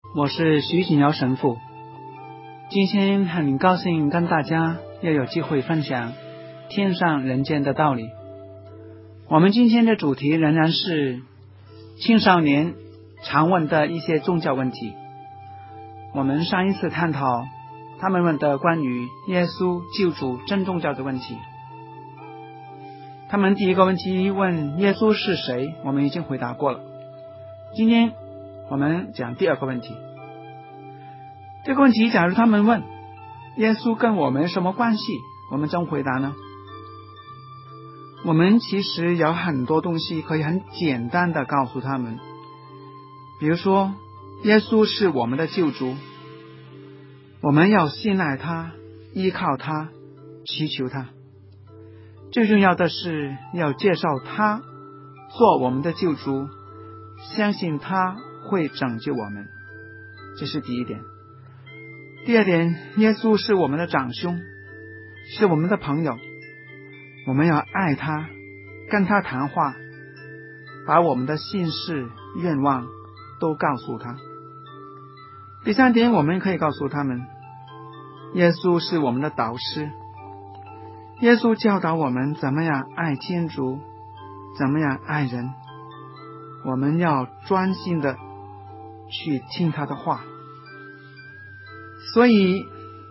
我是徐锦尧神父，今天很高兴跟大家又有机会分享天上人间的道理。我们今天的主题仍然是青少年常问的一些宗教问题。我们上一次探讨他们问的关于耶稣救主真宗教的问题。他们第一个问题问耶稣是谁，我们已经回答过了。今天我们讲第二个问题。这个问题假如他们问耶稣跟我们什么关系，我们怎么回答呢？我们其实有很多东西可以很简单的告诉他们，比如说耶稣是我们的救主，我们要信赖他，依靠他，祈求他。最重要的是要介绍他做我们的救主，相信他会拯救我们，这是第一点。第二点，耶稣是我们的长兄，是我们的朋友，我们要爱他，跟他谈话，把我们的心事愿望都告诉他。第三点，我们可以告诉他们，耶稣是我们的导师，耶稣教导我们怎么样爱天主，怎么样爱人，我们要专心的去听他的话。所以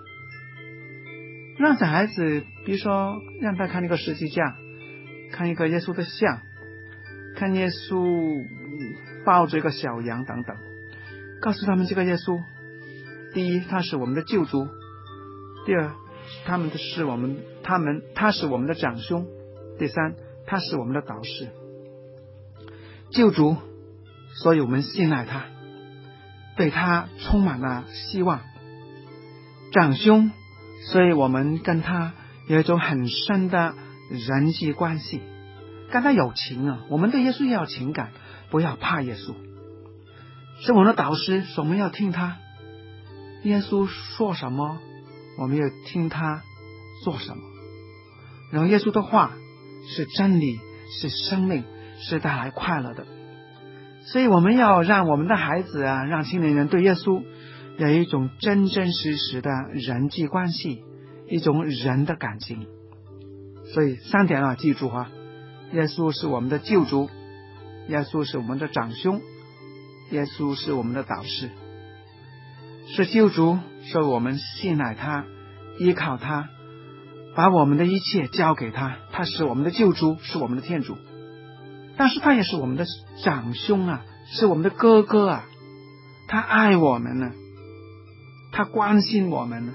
让小孩子，比如说让他看一个十字架，看一个耶稣的像，看耶稣抱着一个小羊等等，告诉他们这个耶稣，第一他是我们的救主，第二他是我们的长兄，第三他是我们的导师。救主，所以我们信赖他，对他充满了希望。长兄，所以我们跟他有一种很深的人际关系，跟他有情啊。我们对耶稣也有情感，不要怕耶稣。是我们的导师，我们要听他，耶稣说什么我们要听他做什么。然后耶稣的话是真理，是生命，是带来快乐的。所以我们要让我们的孩子啊，让青年人对耶稣有一种真真实实的人际关系，一种人的感情。所以三点啊，记住啊，耶稣是我们的救主，耶稣是我们的长兄，耶稣是我们的导师。是救主，所以我们信赖他，依靠他，把我们的一切交给他。他是我们的救主，是我们的天主，但是他也是我们的长兄啊，是我们的哥哥啊。他爱我们呢，他关心我们呢，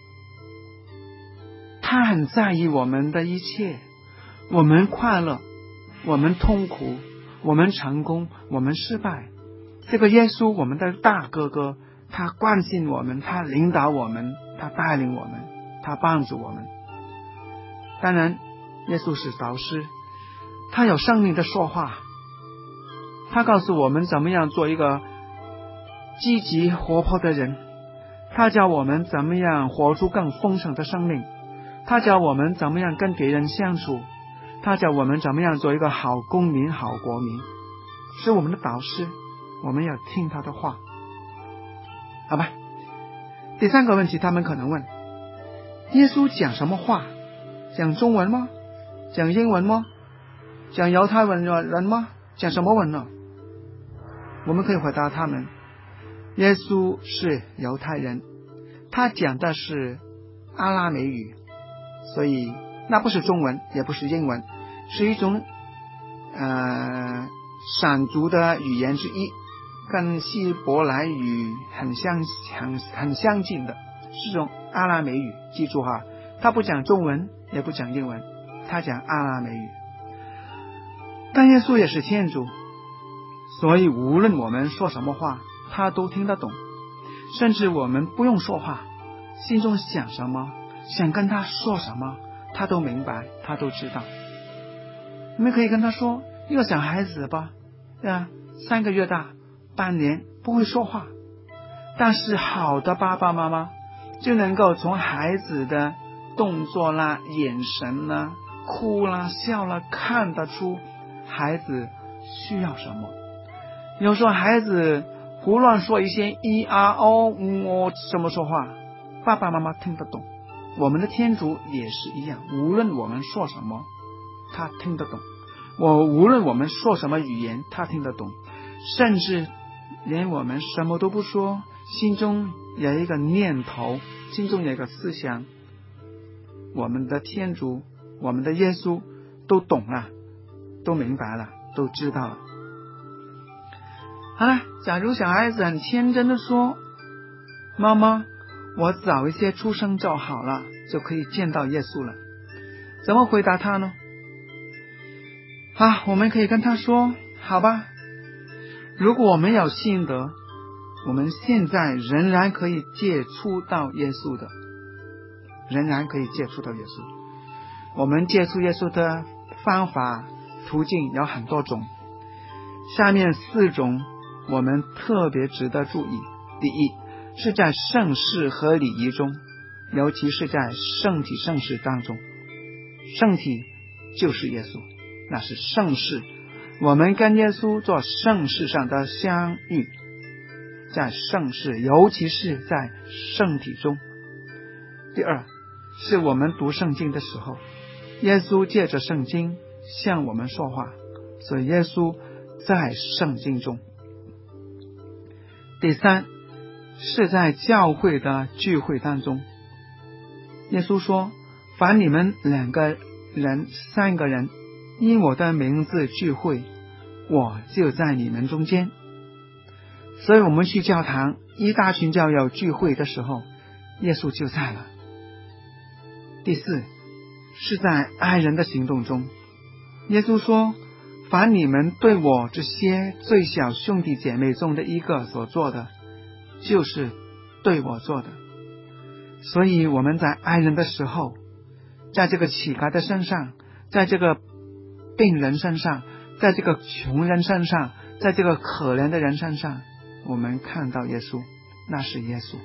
他很在意我们的一切，我们快乐，我们痛苦，我们成功，我们失败。这个耶稣，我们的大哥哥，他关心我们，他领导我们，他带领我们，他帮助我们。当然耶稣是导师，他有生命的说话，他告诉我们怎么样做一个积极活泼的人，他教我们怎么样活出更丰盛的生命，他教我们怎么样跟别人相处，他教我们怎么样做一个好公民好国民。是我们的导师，我们要听他的话，好吧。第三个问题他们可能问，耶稣讲什么话？讲中文吗？讲英文吗？讲犹太文人吗？讲什么文呢？我们可以回答他们，耶稣是犹太人，他讲的是阿拉美语，所以那不是中文也不是英文，是一种闪族的语言之一，跟希伯来语很相近的，是种阿拉美语。记住哈，他不讲中文也不讲英文，他讲阿拉美语。但耶稣也是天主，所以无论我们说什么话他都听得懂，甚至我们不用说话，心中想什么，想跟他说什么，他都明白，他都知道。你们可以跟他说，一个小孩子吧，3个月大，半年，不会说话，但是好的爸爸妈妈就能够从孩子的动作啦、眼神啦、哭啦、笑啦，看得出孩子需要什么。有时候孩子胡乱说一些怎么说话，爸爸妈妈听得懂。我们的天主也是一样，无论我们说什么，他听得懂。无论我们说什么语言，他听得懂。甚至连我们什么都不说，心中有一个念头，心中有一个思想，我们的天主，我们的耶稣都懂了，都明白了，都知道了。好了，假如小孩子很天真的说，妈妈，我早一些出生就好了，就可以见到耶稣了，怎么回答他呢？我们可以跟他说，好吧，如果我们有信德，我们现在仍然可以接触到耶稣的，仍然可以接触到耶稣。我们接触耶稣的方法途径有很多种，下面4种我们特别值得注意。第一，是在圣事和礼仪中，尤其是在圣体圣事当中。圣体就是耶稣，那是圣事，我们跟耶稣做圣事上的相遇，在圣事，尤其是在圣体中。第二，是我们读圣经的时候，耶稣借着圣经向我们说话，所以耶稣在圣经中。第三，是在教会的聚会当中，耶稣说，凡你们2个人、3个人因我的名字聚会，我就在你们中间。所以我们去教堂，一大群教友聚会的时候，耶稣就在了。第四，是在爱人的行动中，耶稣说，凡你们对我这些最小兄弟姐妹中的一个所做的，就是对我做的。所以我们在爱人的时候，在这个乞丐的身上，在这个病人身上，在这个穷人身上，在这个可怜的人身上，我们看到耶稣，那是耶稣。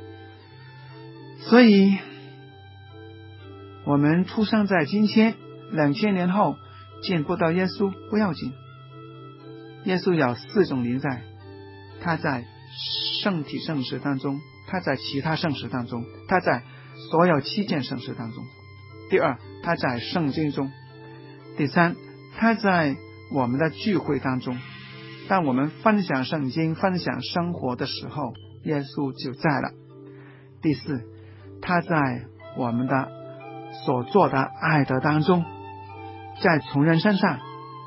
所以我们出生在今天，2000年后见不到耶稣不要紧，耶稣有4种临在，他在圣体圣事当中，他在其他圣事当中，他在所有7件圣事当中。第二，他在圣经中。第三，他在我们的聚会当中，当我们分享圣经、分享生活的时候，耶稣就在了。第四，他在我们的所做的爱德当中，在穷人身上，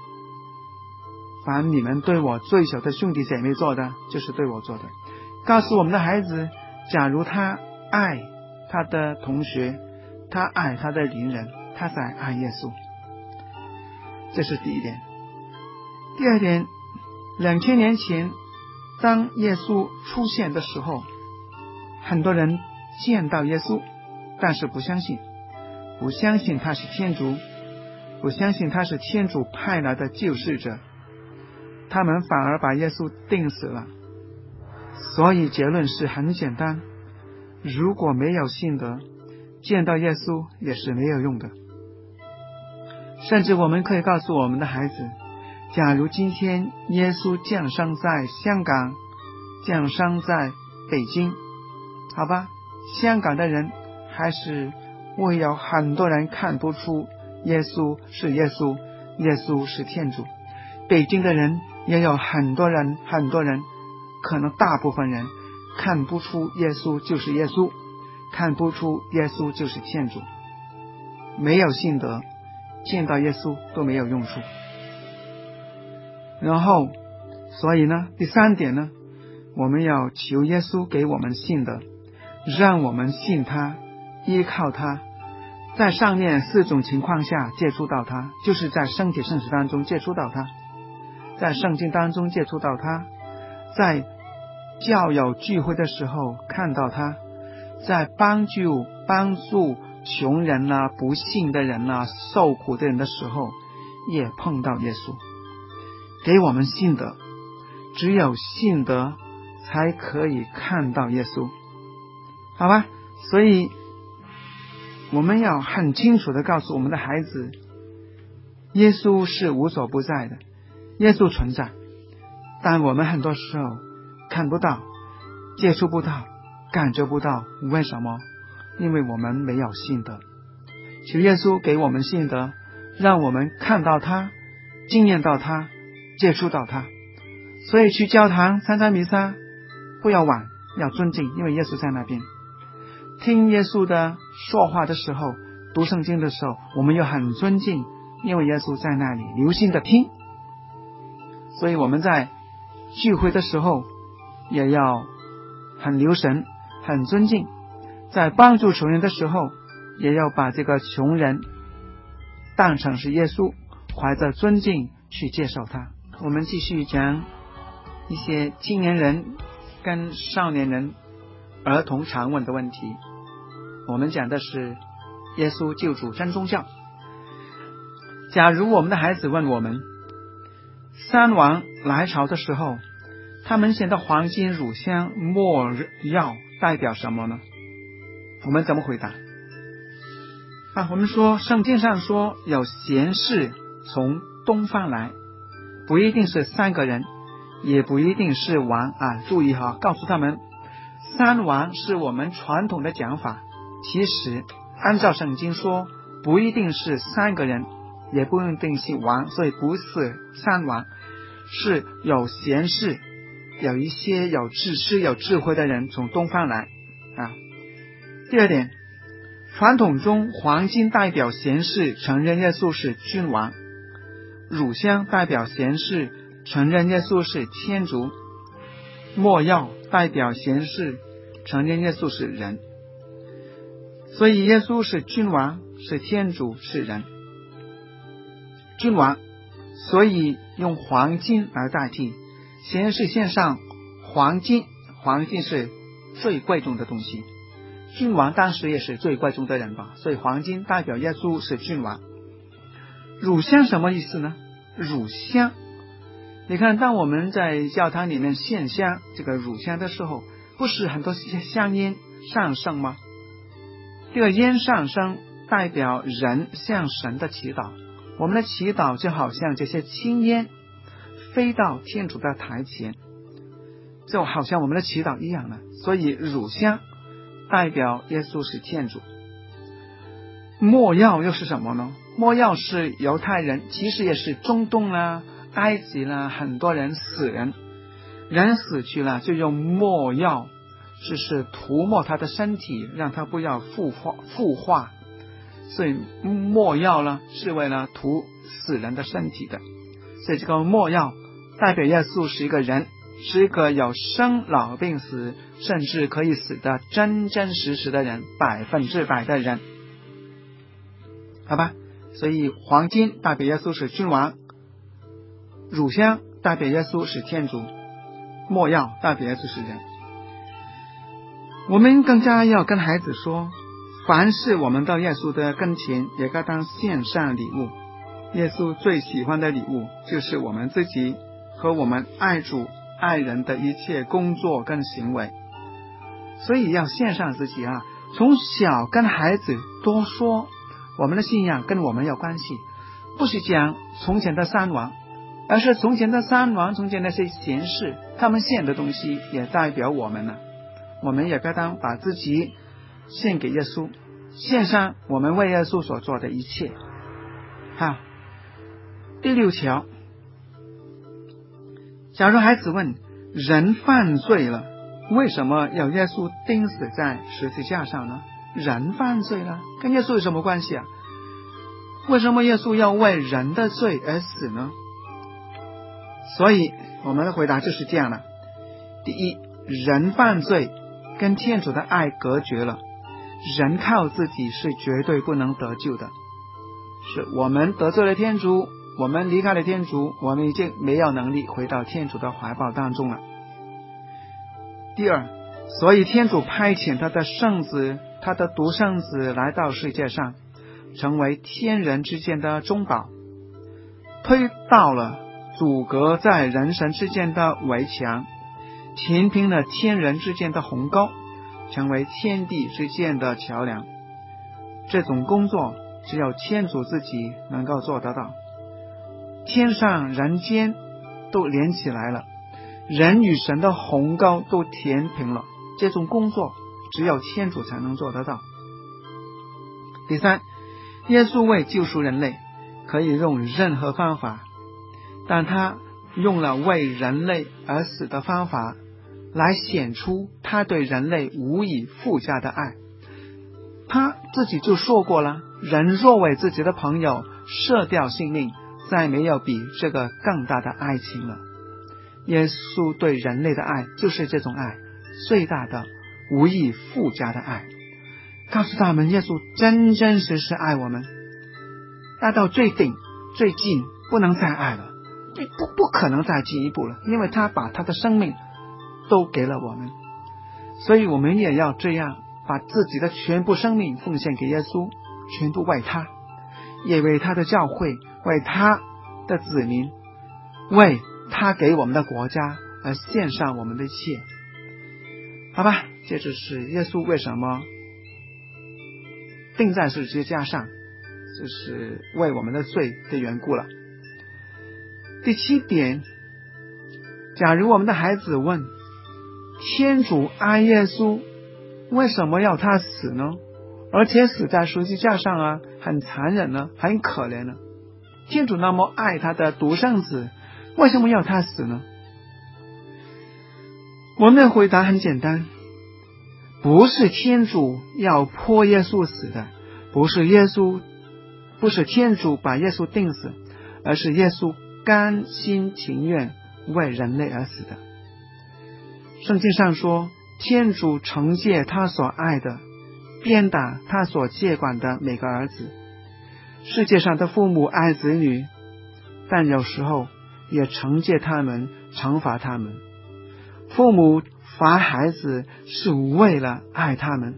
凡你们对我最小的兄弟姐妹做的，就是对我做的。告诉我们的孩子，假如他爱他的同学，他爱他的邻人，他在爱耶稣。这是第一点。第二点，2000年前当耶稣出现的时候，很多人见到耶稣，但是不相信他是天主，不相信他是天主派来的救世者，他们反而把耶稣钉死了。所以结论是很简单，如果没有信德，见到耶稣也是没有用的。甚至我们可以告诉我们的孩子，假如今天耶稣降生在香港，降生在北京，好吧，香港的人还是会有很多人看不出耶稣是耶稣，耶稣是天主。北京的人也有很多人，可能大部分人看不出耶稣就是耶稣，看不出耶稣就是天主。没有信德，见到耶稣都没有用处。然后所以呢，第三点呢，我们要求耶稣给我们信德，让我们信他，依靠他，在上面4种情况下接触到他，就是在圣体圣事当中接触到他，在圣经当中接触到他，在教友聚会的时候看到他，在帮助穷人啊、不幸的人啊、受苦的人的时候也碰到耶稣，给我们信德。只有信德才可以看到耶稣，好吧？所以我们要很清楚地告诉我们的孩子，耶稣是无所不在的，耶稣存在，但我们很多时候看不到，接触不到，感觉不到。为什么？因为我们没有信德。求耶稣给我们信德，让我们看到他，经验到他，接触到他。所以去教堂参加弥撒不要晚，要尊敬，因为耶稣在那边。听耶稣的说话的时候，读圣经的时候，我们又很尊敬，因为耶稣在那里，留心的听。所以我们在聚会的时候也要很留神，很尊敬。在帮助穷人的时候，也要把这个穷人当成是耶稣，怀着尊敬去接受他。我们继续讲一些青年人跟少年人儿童常问的问题。我们讲的是耶稣救主真宗教。假如我们的孩子问我们，三王来朝的时候，他们献的黄金、乳香、没药代表什么呢？我们怎么回答？我们说圣经上说有贤士从东方来，不一定是3个人，也不一定是王注意告诉他们3王是我们传统的讲法，其实按照圣经说不一定是3个人，也不一定是王，所以不是3王，是有贤士，有一些有知识有智慧的人从东方来第二点，传统中黄金代表贤士，承认耶稣是君王；乳香代表贤士，承认耶稣是天主；没药代表贤士，承认耶稣是人。所以耶稣是君王，是天主，是人。君王，所以用黄金来代替。贤士献上黄金，黄金是最贵重的东西。君王当时也是最贵重的人吧，所以黄金代表耶稣是君王。乳香什么意思呢？乳香，你看当我们在教堂里面献香这个乳香的时候，不是很多香烟上升吗？这个烟上升代表人向神的祈祷，我们的祈祷就好像这些青烟飞到天主的台前，就好像我们的祈祷一样的。所以乳香代表耶稣是天主。没药又是什么呢？没药是犹太人，其实也是中东埃及很多人人死去了就用没药，就是涂抹他的身体，让他不要腐化，所以没药是为了涂死人的身体的。所以这个没药代表耶稣是一个人，是一个有生老病死，甚至可以死的真真实实的人，100%的人，好吧？所以黄金代表耶稣是君王，乳香代表耶稣是天主，没药代表耶稣是人。我们更加要跟孩子说，凡是我们到耶稣的跟前，也该当献上礼物。耶稣最喜欢的礼物就是我们自己和我们爱主爱人的一切工作跟行为，所以要献上自己从小跟孩子多说我们的信仰跟我们有关系，不是讲从前的3王，而是从前的3王，从前那些贤士，他们献的东西也代表我们了。我们也该当把自己献给耶稣，献上我们为耶稣所做的一切。好，第6条，假如孩子问，人犯罪了，为什么要耶稣钉死在十字架上呢？人犯罪了，跟耶稣有什么关系为什么耶稣要为人的罪而死呢？所以我们的回答就是这样的。第一，人犯罪跟天主的爱隔绝了，人靠自己是绝对不能得救的，是我们得罪了天主，我们离开了天主，我们已经没有能力回到天主的怀抱当中了。第二，所以天主派遣他的圣子，他的独生子来到世界上，成为天人之间的中保，推倒了阻隔在人神之间的围墙，填平了天人之间的鸿沟，成为天地之间的桥梁。这种工作只有天主自己能够做得到，天上人间都连起来了， 人与神的鸿沟都填平了，这种工作只有天主才能做得到。第三，耶稣为救赎人类可以用任何方法，但他用了为人类而死的方法来显出他对人类无以复加的爱。他自己就说过了，人若为自己的朋友舍掉性命，再没有比这个更大的爱情了。耶稣对人类的爱就是这种爱，最大的无以复加的爱，告诉他们耶稣真真实实爱我们，爱到最顶最近，不能再爱了，不可能再进一步了，因为他把他的生命都给了我们。所以我们也要这样，把自己的全部生命奉献给耶稣，全部为他，也为他的教会，为他的子民，为他给我们的国家而献上我们的一切。好吧，这就是耶稣为什么钉在十字架上，就是为我们的罪的缘故了。第七点，假如我们的孩子问，天主爱耶稣，为什么要他死呢？而且死在十字架上啊，很残忍呢，很可怜呢。天主那么爱他的独生子，为什么要他死呢？我们的回答很简单，不是天主要迫耶稣死的，不是天主把耶稣钉死，而是耶稣甘心情愿为人类而死的。圣经上说，天主惩戒他所爱的，鞭打他所接管的每个儿子。世界上的父母爱子女，但有时候也惩戒他们，惩罚他们。父母罚孩子是为了爱他们。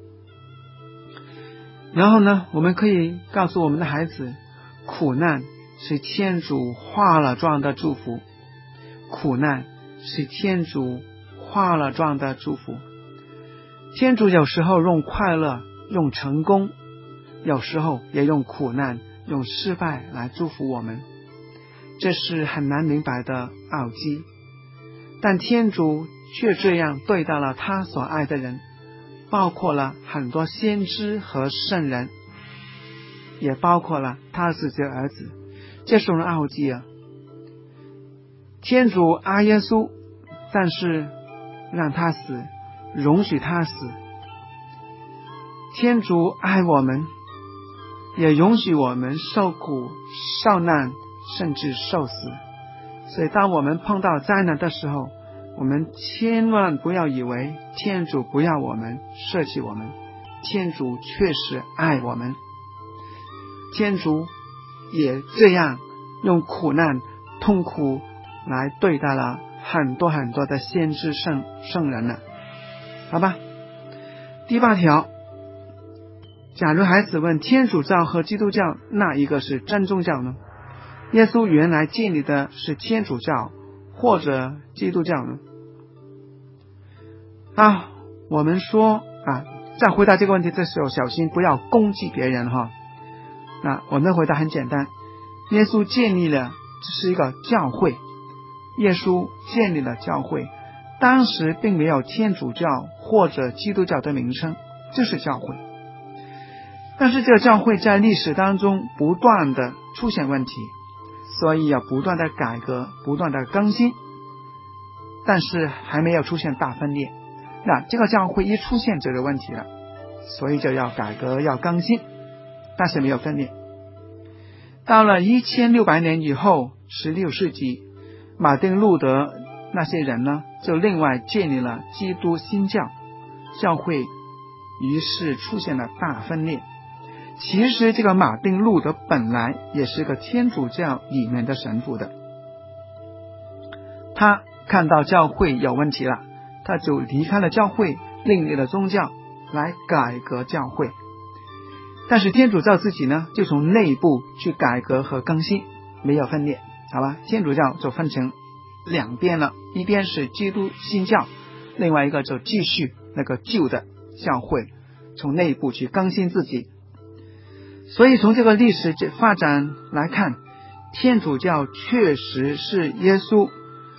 然后呢，我们可以告诉我们的孩子，苦难是天主化了妆的祝福，苦难是天主化了妆的祝福。天主有时候用快乐，用成功，有时候也用苦难，用失败来祝福我们，这是很难明白的奥迹。但天主却这样对待了他所爱的人，包括了很多先知和圣人，也包括了他自己的儿子，这是奥迹啊。天主爱耶稣，但是让他死，容许他死。天主爱我们，也容许我们受苦受难，甚至受死。所以当我们碰到灾难的时候，我们千万不要以为天主不要我们，舍弃我们。天主确实爱我们，天主也这样用苦难痛苦来对待了很多很多的先知圣人了。好吧，第8条，假如孩子问天主教和基督教哪一个是真宗教呢？耶稣原来建立的是天主教或者基督教呢？我们说在回答这个问题的时候，小心不要攻击别人哈。那我们的回答很简单，耶稣建立了，这是一个教会，耶稣建立了教会，当时并没有天主教或者基督教的名称，这是教会。但是这个教会在历史当中不断的出现问题，所以要不断的改革，不断的更新，但是还没有出现大分裂。那这个教会一出现这个问题了，所以就要改革，要更新，但是没有分裂。到了1600年以后，16世纪，马丁路德那些人呢，就另外建立了基督新教，教会于是出现了大分裂。其实这个马丁路德本来也是个天主教里面的神父的，他看到教会有问题了，他就离开了教会，另立了宗教来改革教会。但是天主教自己呢，就从内部去改革和更新，没有分裂。好吧，天主教就分成两边了，一边是基督新教，另外一个就继续那个旧的教会，从内部去更新自己。所以从这个历史发展来看，天主教确实是耶稣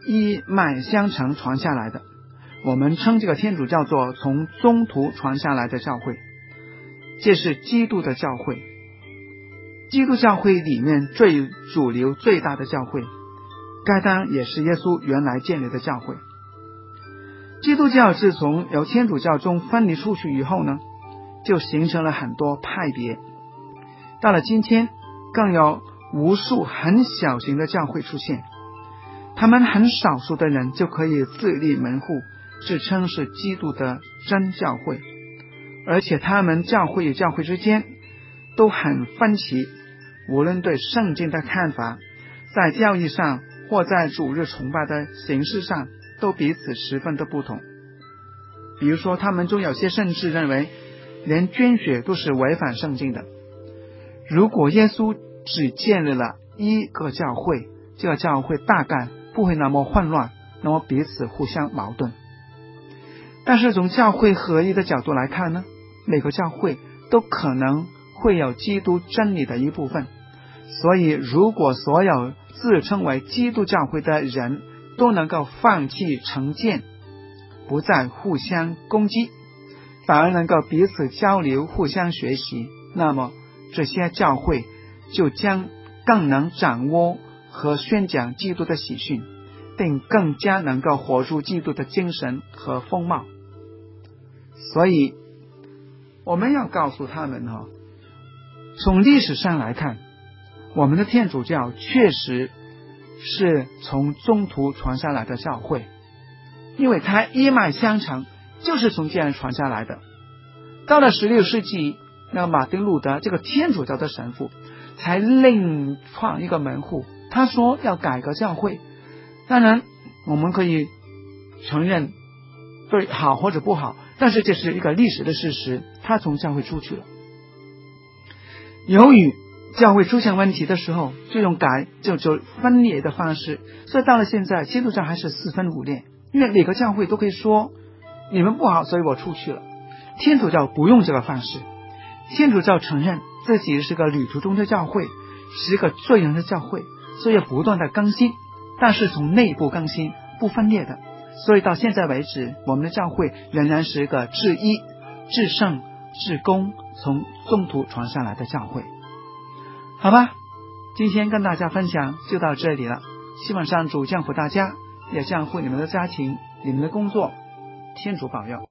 一脉相承传下来的。我们称这个天主教做从宗徒传下来的教会，这是基督的教会。基督教会里面最主流最大的教会，该当也是耶稣原来建立的教会。基督教自从由天主教中分离出去以后呢，就形成了很多派别，到了今天更有无数很小型的教会出现，他们很少数的人就可以自立门户，自称是基督的真教会，而且他们教会与教会之间都很分歧，无论对圣经的看法，在教义上或在主日崇拜的形式上都彼此十分的不同。比如说他们中有些甚至认为连捐血都是违反圣经的。如果耶稣只建立了一个教会，这个教会大概不会那么混乱，那么彼此互相矛盾。但是从教会合一的角度来看呢，每个教会都可能会有基督真理的一部分，所以如果所有自称为基督教会的人都能够放弃成见，不再互相攻击，反而能够彼此交流互相学习，那么这些教会就将更能掌握和宣讲基督的喜讯，并更加能够活出基督的精神和风貌。所以我们要告诉他们从历史上来看，我们的天主教确实是从宗徒传下来的教会，因为它一脉相承，就是从这样传下来的。到了16世纪，那马丁路德这个天主教的神父才另创一个门户，他说要改革教会。当然我们可以承认对好或者不好，但是这是一个历史的事实，他从教会出去了。由于教会出现问题的时候，就用就分裂的方式，所以到了现在基督教还是四分五裂，因为每个教会都可以说你们不好，所以我出去了。天主教不用这个方式，天主教承认自己是个旅途中的教会，是一个罪人的教会，所以不断的更新，但是从内部更新，不分裂的。所以到现在为止，我们的教会仍然是一个至一、至圣、至公，从宗徒传下来的教会。好吧，今天跟大家分享就到这里了，希望上主降福大家，也降福你们的家庭，你们的工作，天主保佑。